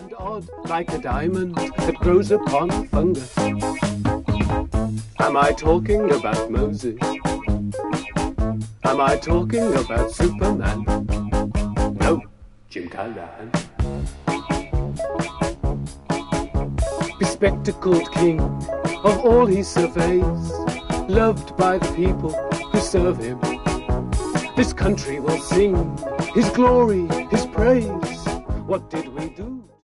and odd, like a diamond that grows upon fungus. Am I talking about Moses? Am I talking about Superman? No, Jim Callahan. Bespectacled king of all he surveys, loved by the people who serve him. This country will sing his glory, his praise. What did we do?